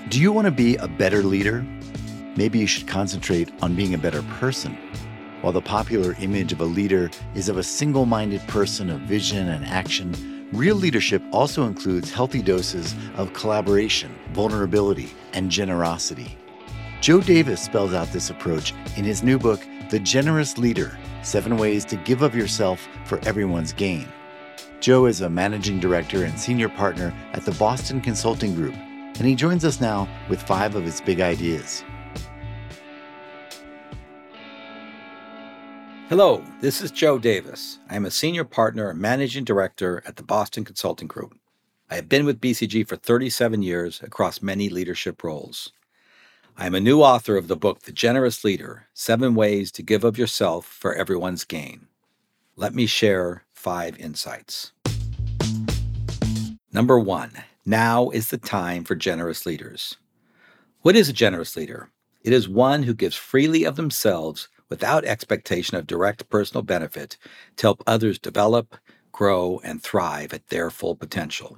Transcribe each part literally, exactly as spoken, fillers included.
Do you want to be a better leader? Maybe you should concentrate on being a better person. While the popular image of a leader is of a single-minded person of vision and action, real leadership also includes healthy doses of collaboration, vulnerability, and generosity. Joe Davis spells out this approach in his new book, The Generous Leader, Seven Ways to Give of Yourself for Everyone's Gain. Joe is a managing director and senior partner at the Boston Consulting Group, and he joins us now with five of his big ideas. Hello, this is Joe Davis. I am a senior partner and managing director at the Boston Consulting Group. I have been with B C G for thirty-seven years across many leadership roles. I am a new author of the book, The Generous Leader, Seven Ways to Give of Yourself for Everyone's Gain. Let me share five insights. Number one, now is the time for generous leaders. What is a generous leader? It is one who gives freely of themselves without expectation of direct personal benefit to help others develop, grow, and thrive at their full potential.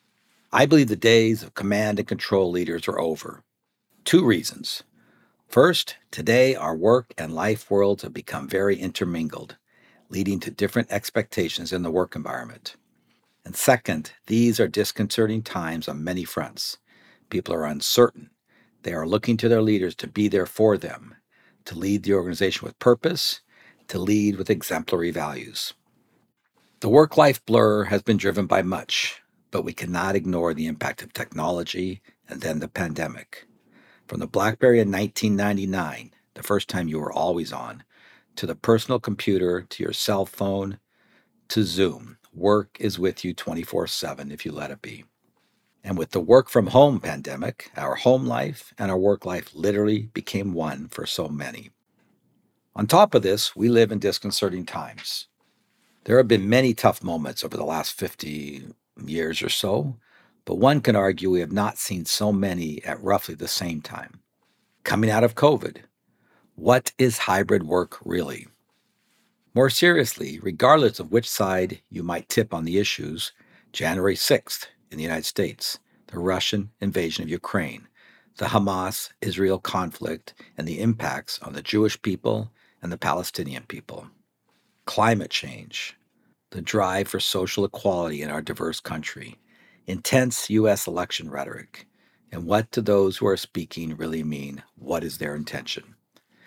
I believe the days of command and control leaders are over. Two reasons. First, today our work and life worlds have become very intermingled, leading to different expectations in the work environment. And second, these are disconcerting times on many fronts. People are uncertain. They are looking to their leaders to be there for them, to lead the organization with purpose, to lead with exemplary values. The work-life blur has been driven by much, but we cannot ignore the impact of technology and then the pandemic. From the BlackBerry in nineteen ninety-nine, the first time you were always on, to the personal computer, to your cell phone, to Zoom, work is with you twenty-four seven if you let it be. And with the work from home pandemic, our home life and our work life literally became one for so many. On top of this, we live in disconcerting times. There have been many tough moments over the last fifty years or so, but one can argue we have not seen so many at roughly the same time. Coming out of COVID, what is hybrid work really? More seriously, regardless of which side you might tip on the issues, January sixth in the United States, the Russian invasion of Ukraine, the Hamas-Israel conflict, and the impacts on the Jewish people and the Palestinian people. Climate change, the drive for social equality in our diverse country, intense U S election rhetoric, and what do those who are speaking really mean? What is their intention?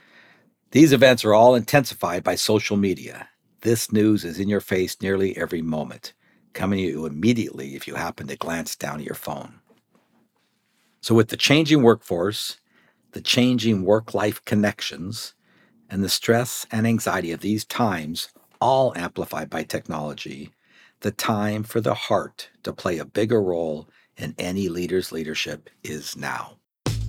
These events are all intensified by social media. This news is in your face nearly every moment, coming to you immediately if you happen to glance down at your phone. So with the changing workforce, the changing work-life connections, and the stress and anxiety of these times, all amplified by technology, the time for the heart to play a bigger role in any leader's leadership is now.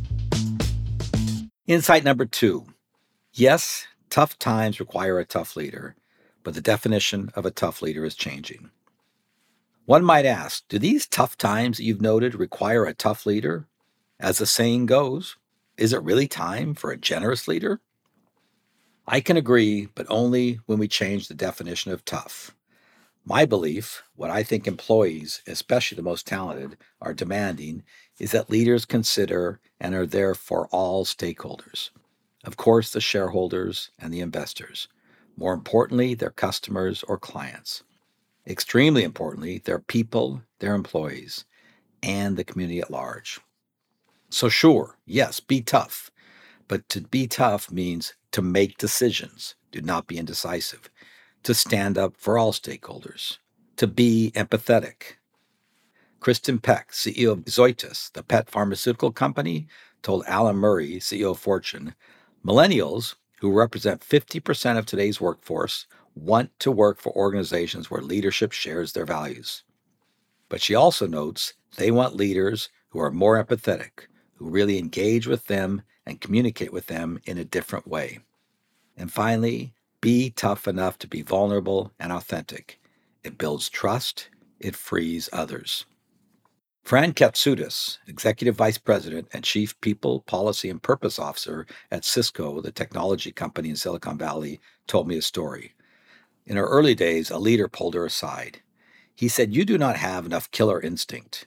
Insight number two. Yes, tough times require a tough leader, but the definition of a tough leader is changing. One might ask, do these tough times that you've noted require a tough leader? As the saying goes, is it really time for a generous leader? I can agree, but only when we change the definition of tough. My belief, what I think employees, especially the most talented, are demanding, is that leaders consider and are there for all stakeholders. Of course, the shareholders and the investors. More importantly, their customers or clients. Extremely importantly, their people, their employees, and the community at large. So sure, yes, be tough. But to be tough means to make decisions, do not be indecisive, to stand up for all stakeholders, to be empathetic. Kristen Peck, C E O of Zoetis, the pet pharmaceutical company, told Alan Murray, C E O of Fortune, millennials, who represent fifty percent of today's workforce, want to work for organizations where leadership shares their values. But she also notes they want leaders who are more empathetic, who really engage with them and communicate with them in a different way. And finally, be tough enough to be vulnerable and authentic. It builds trust. It frees others. Fran Katsoudas, Executive Vice President and Chief People, Policy, and Purpose Officer at Cisco, the technology company in Silicon Valley, told me a story. In her early days, a leader pulled her aside. He said, "You do not have enough killer instinct.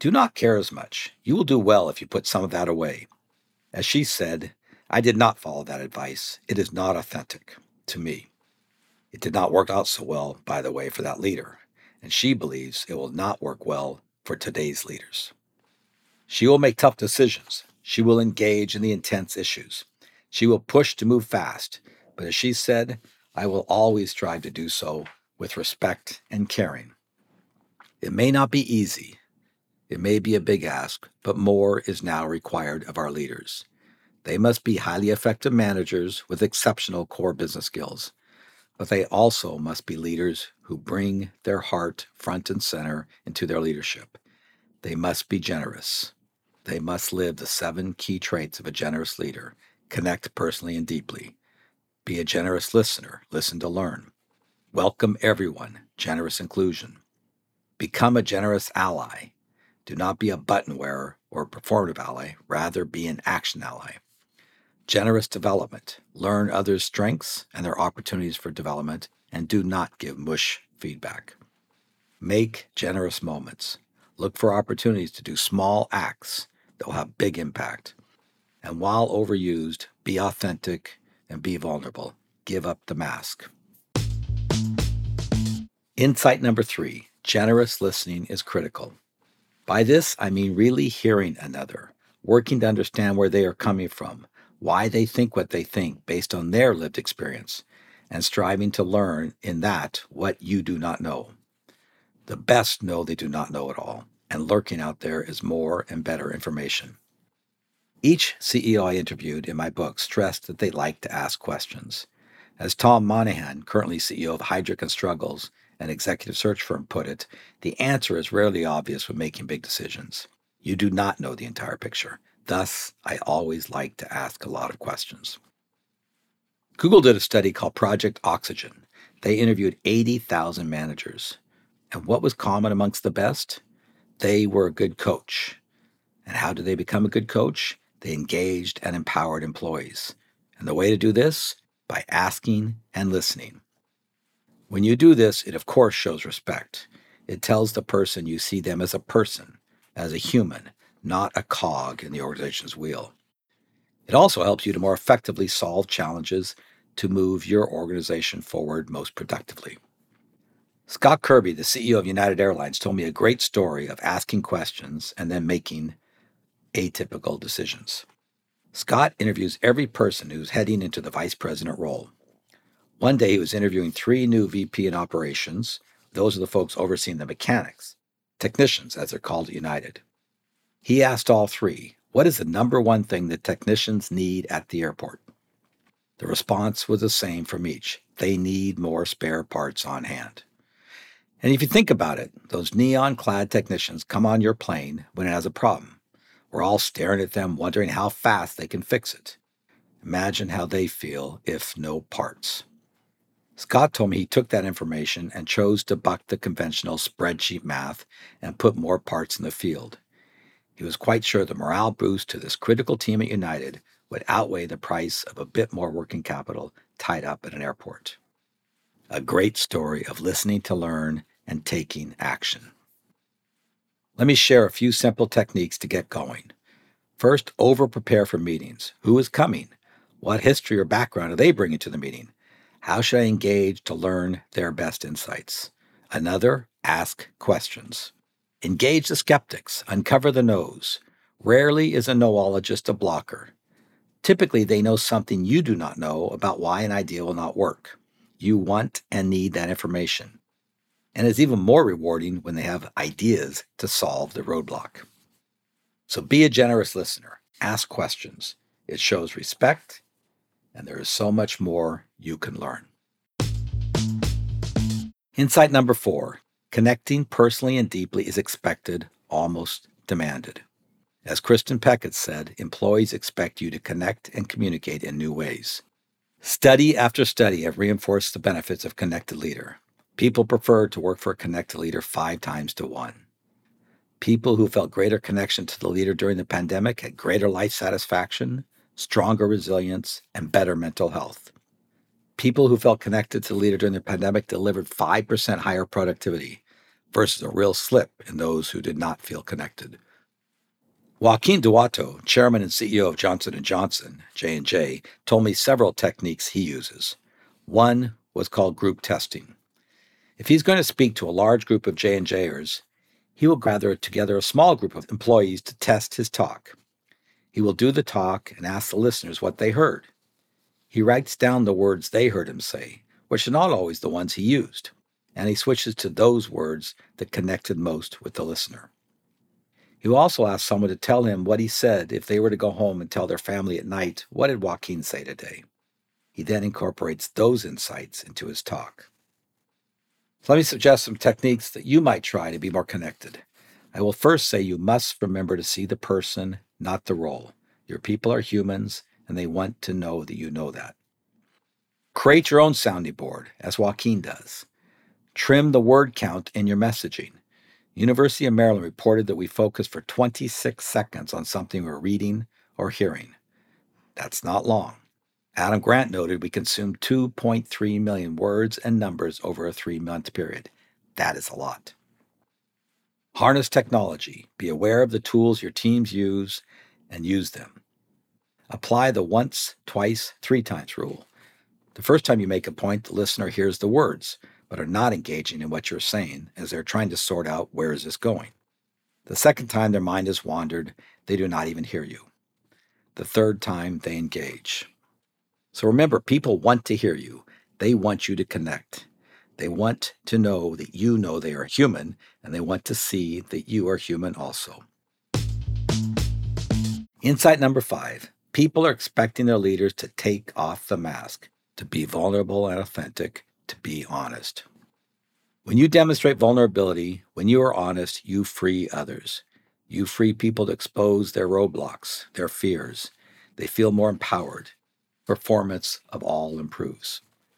do not care as much. You will do well if you put some of that away. As she said, I did not follow that advice. It is not authentic to me. It did not work out so well, by the way, for that leader, and she believes it will not work well for today's leaders. She will make tough decisions. She will engage in the intense issues. She will push to move fast, but as she said, I will always strive to do so with respect and caring. It may not be easy. It may be a big ask, but more is now required of our leaders. They must be highly effective managers with exceptional core business skills, but they also must be leaders who bring their heart front and center into their leadership. They must be generous. They must live the seven key traits of a generous leader. Connect personally and deeply. Be a generous listener. Listen to learn. Welcome everyone. Generous inclusion. Become a generous ally. Do not be a button wearer or a performative ally. Rather, be an action ally. Generous development. Learn others' strengths and their opportunities for development, and do not give mush feedback. Make generous moments. Look for opportunities to do small acts that will have big impact. And while overused, be authentic and be vulnerable. Give up the mask. Insight number three, generous listening is critical. By this, I mean really hearing another, working to understand where they are coming from, why they think what they think based on their lived experience, and striving to learn in that what you do not know. The best know they do not know it all, and lurking out there is more and better information. Each C E O I interviewed in my book stressed that they like to ask questions. As Tom Monahan, currently C E O of Heidrick and Struggles, an executive search firm, put it, the answer is rarely obvious when making big decisions. You do not know the entire picture. Thus, I always like to ask a lot of questions. Google did a study called Project Oxygen. They interviewed eighty thousand managers. And what was common amongst the best? They were a good coach. And how did they become a good coach? They engaged and empowered employees. And the way to do this? By asking and listening. When you do this, it of course shows respect. It tells the person you see them as a person, as a human, not a cog in the organization's wheel. It also helps you to more effectively solve challenges to move your organization forward most productively. Scott Kirby, the C E O of United Airlines, told me a great story of asking questions and then making atypical decisions. Scott interviews every person who's heading into the vice president role. One day he was interviewing three new V P in operations. Those are the folks overseeing the mechanics, technicians as they're called at United. He asked all three, what is the number one thing that technicians need at the airport? The response was the same from each. They need more spare parts on hand. And if you think about it, those neon-clad technicians come on your plane when it has a problem. We're all staring at them, wondering how fast they can fix it. Imagine how they feel if no parts. Scott told me he took that information and chose to buck the conventional spreadsheet math and put more parts in the field. He was quite sure the morale boost to this critical team at United would outweigh the price of a bit more working capital tied up at an airport. A great story of listening to learn and taking action. Let me share a few simple techniques to get going. First, over-prepare for meetings. Who is coming? What history or background are they bringing to the meeting? How should I engage to learn their best insights? Another, ask questions. Engage the skeptics. Uncover the no's. Rarely is a noologist a blocker. Typically, they know something you do not know about why an idea will not work. You want and need that information. And it's even more rewarding when they have ideas to solve the roadblock. So be a generous listener. Ask questions. It shows respect, and there is so much more you can learn. Insight number four, connecting personally and deeply is expected, almost demanded. As Kristen Peckett said, employees expect you to connect and communicate in new ways. Study after study have reinforced the benefits of connected leader. People prefer to work for a connected leader five times to one. People who felt greater connection to the leader during the pandemic had greater life satisfaction, stronger resilience, and better mental health. People who felt connected to the leader during the pandemic delivered five percent higher productivity, versus a real slip in those who did not feel connected. Joaquin Duato, chairman and C E O of Johnson and Johnson, J and J, told me several techniques he uses. One was called group testing. If he's going to speak to a large group of J and Jers, he will gather together a small group of employees to test his talk. He will do the talk and ask the listeners what they heard. He writes down the words they heard him say, which are not always the ones he used, and he switches to those words that connected most with the listener. He will also ask someone to tell him what he said if they were to go home and tell their family at night, what did Joaquin say today? He then incorporates those insights into his talk. So let me suggest some techniques that you might try to be more connected. I will first say you must remember to see the person, not the role. Your people are humans, and they want to know that you know that. Create your own sounding board, as Joaquin does. Trim the word count in your messaging. University of Maryland reported that we focused for twenty-six seconds on something we're reading or hearing. That's not long. Adam Grant noted we consumed two point three million words and numbers over a three-month period. That is a lot. Harness technology. Be aware of the tools your teams use and use them. Apply the once, twice, three times rule. The first time you make a point, the listener hears the words, but are not engaging in what you're saying as they're trying to sort out where is this going. The second time their mind has wandered, they do not even hear you. The third time they engage. So remember, people want to hear you. They want you to connect. They want to know that you know they are human, and they want to see that you are human also. Insight number five. People are expecting their leaders to take off the mask, to be vulnerable and authentic, to be honest. When you demonstrate vulnerability, when you are honest, you free others. You free people to expose their roadblocks, their fears. They feel more empowered. Performance of all improves.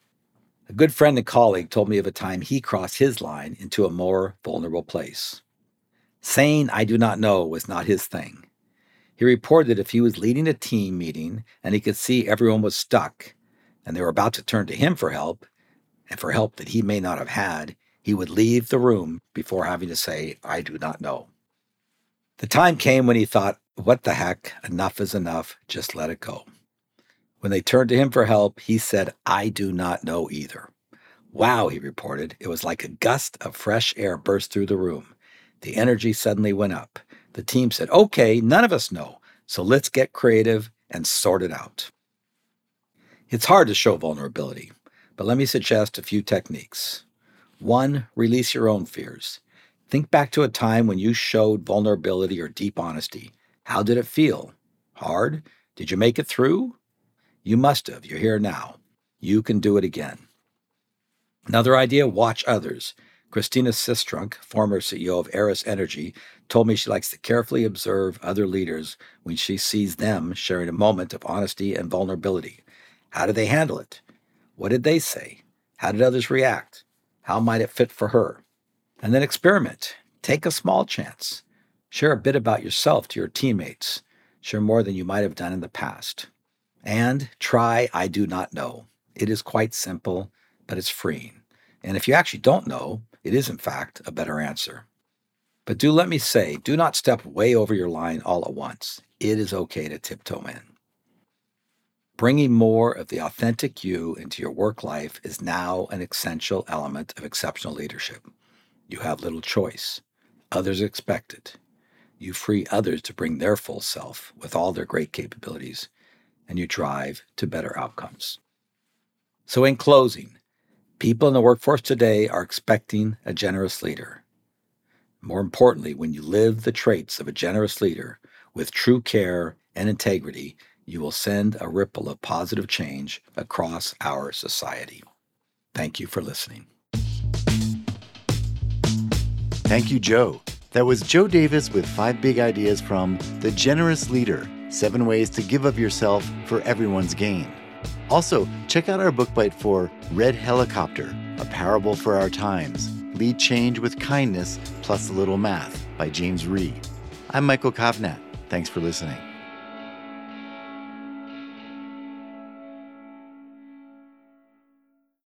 A good friend and colleague told me of a time he crossed his line into a more vulnerable place. Saying I do not know was not his thing. He reported that if he was leading a team meeting and he could see everyone was stuck and they were about to turn to him for help, and for help that he may not have had, he would leave the room before having to say, I do not know. The time came when he thought, what the heck, enough is enough, just let it go. When they turned to him for help, he said, I do not know either. Wow, he reported, it was like a gust of fresh air burst through the room. The energy suddenly went up. The team said, okay, none of us know, so let's get creative and sort it out. It's hard to show vulnerability, but let me suggest a few techniques. One, release your own fears. Think back to a time when you showed vulnerability or deep honesty. How did it feel? Hard? Did you make it through? You must have. You're here now. You can do it again. Another idea, watch others. Christina Sistrunk, former C E O of Eris Energy, told me she likes to carefully observe other leaders when she sees them sharing a moment of honesty and vulnerability. How did they handle it? What did they say? How did others react? How might it fit for her? And then experiment. Take a small chance. Share a bit about yourself to your teammates. Share more than you might have done in the past. And try I do not know. It is quite simple, but it's freeing. And if you actually don't know, it is in fact a better answer. But do let me say, do not step way over your line all at once. It is okay to tiptoe in. Bringing more of the authentic you into your work life is now an essential element of exceptional leadership. You have little choice. Others expect it. You free others to bring their full self with all their great capabilities, and you drive to better outcomes. So in closing, people in the workforce today are expecting a generous leader. More importantly, when you live the traits of a generous leader with true care and integrity, you will send a ripple of positive change across our society. Thank you for listening. Thank you, Joe. That was Joe Davis with five big ideas from The Generous Leader, Seven Ways to Give of Yourself for Everyone's Gain. Also, check out our book bite for Red Helicopter, A Parable for Our Times, Lead Change with Kindness plus a Little Math by James Rhee. I'm Michael Kovnat. Thanks for listening.